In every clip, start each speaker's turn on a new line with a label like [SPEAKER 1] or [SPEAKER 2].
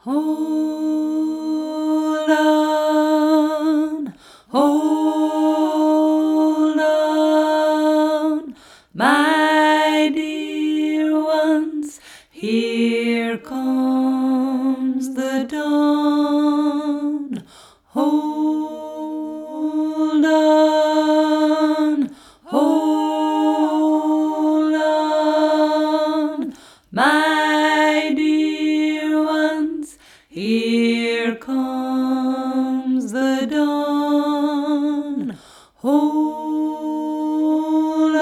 [SPEAKER 1] Hold on, hold on, my dear ones, here comes the dawn. Hold on, my dear ones, here comes the dawn. Hold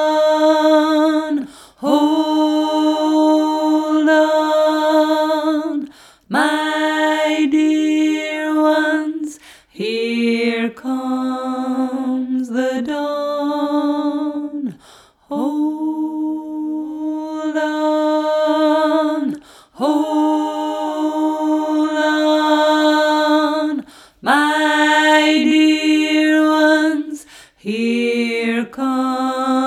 [SPEAKER 1] on, my dear ones, here comes the dawn. Hold on, my dear ones, here comes